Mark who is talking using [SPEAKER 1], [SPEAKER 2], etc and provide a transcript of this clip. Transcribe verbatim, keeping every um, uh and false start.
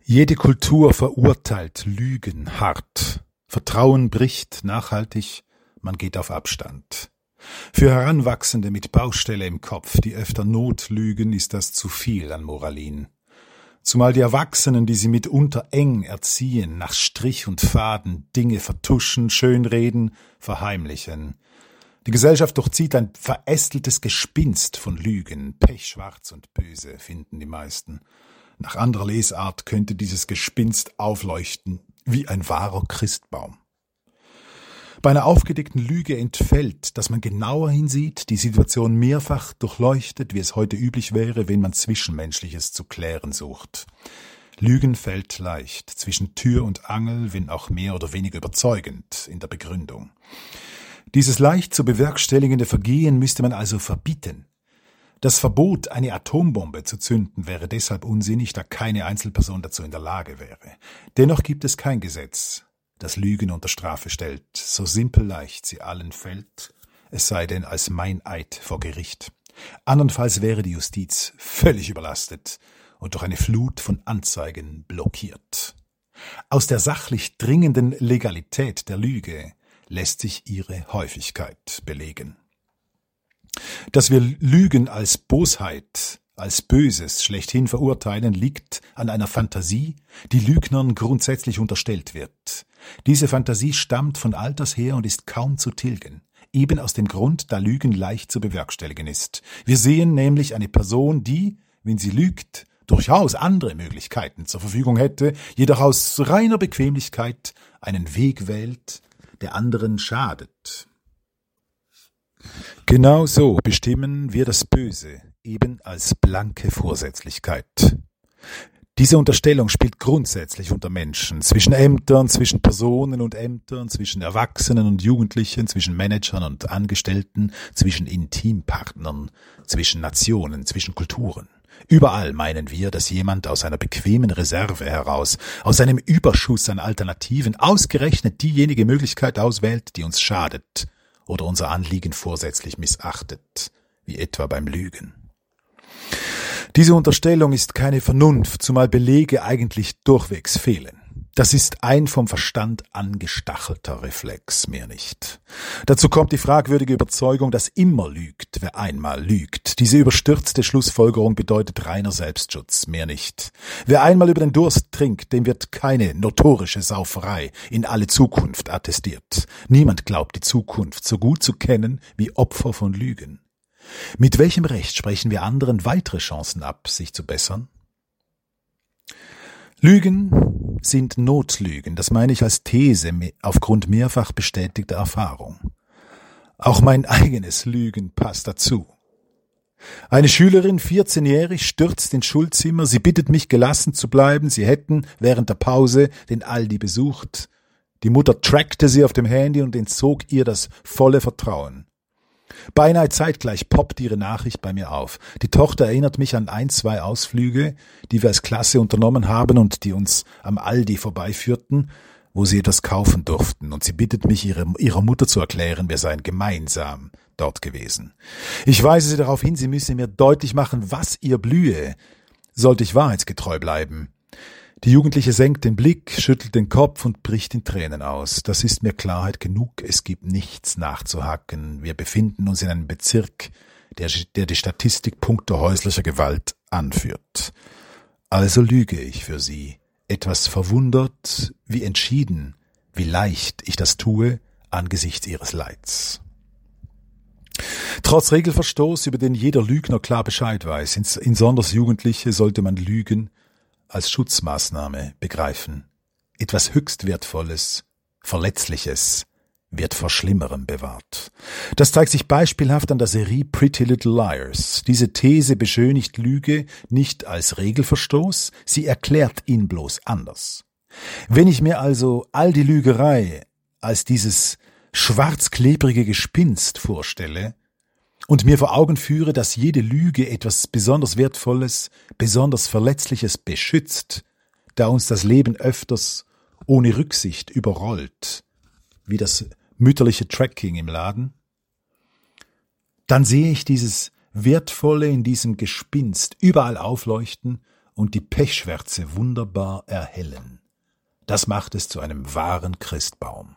[SPEAKER 1] Jede Kultur verurteilt Lügen hart. Vertrauen bricht nachhaltig, man geht auf Abstand. Für Heranwachsende mit Baustelle im Kopf, die öfter notlügen, ist das zu viel an Moralin. Zumal die Erwachsenen, die sie mitunter eng erziehen, nach Strich und Faden Dinge vertuschen, schönreden, verheimlichen. Die Gesellschaft durchzieht ein verästeltes Gespinst von Lügen, pechschwarz und böse, finden die meisten. Nach anderer Lesart könnte dieses Gespinst aufleuchten wie ein wahrer Christbaum. Bei einer aufgedeckten Lüge entfällt, dass man genauer hinsieht, die Situation mehrfach durchleuchtet, wie es heute üblich wäre, wenn man Zwischenmenschliches zu klären sucht. Lügen fällt leicht, zwischen Tür und Angel, wenn auch mehr oder weniger überzeugend in der Begründung. Dieses leicht zu bewerkstelligende Vergehen müsste man also verbieten. Das Verbot, eine Atombombe zu zünden, wäre deshalb unsinnig, da keine Einzelperson dazu in der Lage wäre. Dennoch gibt es kein Gesetz, das Lügen unter Strafe stellt, so simpel leicht sie allen fällt, es sei denn als Meineid vor Gericht. Andernfalls wäre die Justiz völlig überlastet und durch eine Flut von Anzeigen blockiert. Aus der sachlich dringenden Legalität der Lüge lässt sich ihre Häufigkeit belegen. Dass wir Lügen als Bosheit, als Böses schlechthin verurteilen, liegt an einer Fantasie, die Lügnern grundsätzlich unterstellt wird. Diese Fantasie stammt von alters her und ist kaum zu tilgen, eben aus dem Grund, da Lügen leicht zu bewerkstelligen ist. Wir sehen nämlich eine Person, die, wenn sie lügt, durchaus andere Möglichkeiten zur Verfügung hätte, jedoch aus reiner Bequemlichkeit einen Weg wählt, der anderen schadet. Genau so bestimmen wir das Böse, eben als blanke Vorsätzlichkeit. Diese Unterstellung spielt grundsätzlich unter Menschen, zwischen Ämtern, zwischen Personen und Ämtern, zwischen Erwachsenen und Jugendlichen, zwischen Managern und Angestellten, zwischen Intimpartnern, zwischen Nationen, zwischen Kulturen. Überall meinen wir, dass jemand aus einer bequemen Reserve heraus, aus einem Überschuss an Alternativen, ausgerechnet diejenige Möglichkeit auswählt, die uns schadet oder unser Anliegen vorsätzlich missachtet, wie etwa beim Lügen. Diese Unterstellung ist keine Vernunft, zumal Belege eigentlich durchwegs fehlen. Das ist ein vom Verstand angestachelter Reflex, mehr nicht. Dazu kommt die fragwürdige Überzeugung, dass immer lügt, wer einmal lügt. Diese überstürzte Schlussfolgerung bedeutet reiner Selbstschutz, mehr nicht. Wer einmal über den Durst trinkt, dem wird keine notorische Sauferei in alle Zukunft attestiert. Niemand glaubt, die Zukunft so gut zu kennen wie Opfer von Lügen. Mit welchem Recht sprechen wir anderen weitere Chancen ab, sich zu bessern? Lügen sind Notlügen, das meine ich als These aufgrund mehrfach bestätigter Erfahrung. Auch mein eigenes Lügen passt dazu. Eine Schülerin, vierzehnjährig, stürzt ins Schulzimmer, sie bittet mich, gelassen zu bleiben, sie hätten während der Pause den Aldi besucht. Die Mutter trackte sie auf dem Handy und entzog ihr das volle Vertrauen. Beinahe zeitgleich poppt ihre Nachricht bei mir auf. Die Tochter erinnert mich an ein, zwei Ausflüge, die wir als Klasse unternommen haben und die uns am Aldi vorbeiführten, wo sie etwas kaufen durften. Und sie bittet mich, ihre, ihrer Mutter zu erklären, wir seien gemeinsam dort gewesen. Ich weise sie darauf hin, sie müsse mir deutlich machen, was ihr blühe. Sollte ich wahrheitsgetreu bleiben? Die Jugendliche senkt den Blick, schüttelt den Kopf und bricht in Tränen aus. Das ist mir Klarheit genug, es gibt nichts nachzuhaken. Wir befinden uns in einem Bezirk, der, der die Statistik puncto häuslicher Gewalt anführt. Also lüge ich für sie, etwas verwundert, wie entschieden, wie leicht ich das tue angesichts ihres Leids. Trotz Regelverstoß, über den jeder Lügner klar Bescheid weiß, insonders Jugendliche sollte man Lügen als Schutzmaßnahme begreifen. Etwas höchst Wertvolles, Verletzliches wird vor Schlimmerem bewahrt. Das zeigt sich beispielhaft an der Serie Pretty Little Liars. Diese These beschönigt Lüge nicht als Regelverstoß, sie erklärt ihn bloß anders. Wenn ich mir also all die Lügerei als dieses schwarzklebrige Gespinst vorstelle, und mir vor Augen führe, dass jede Lüge etwas besonders Wertvolles, besonders Verletzliches beschützt, da uns das Leben öfters ohne Rücksicht überrollt, wie das mütterliche Tracking im Laden, dann sehe ich dieses Wertvolle in diesem Gespinst überall aufleuchten und die Pechschwärze wunderbar erhellen. Das macht es zu einem wahren Christbaum.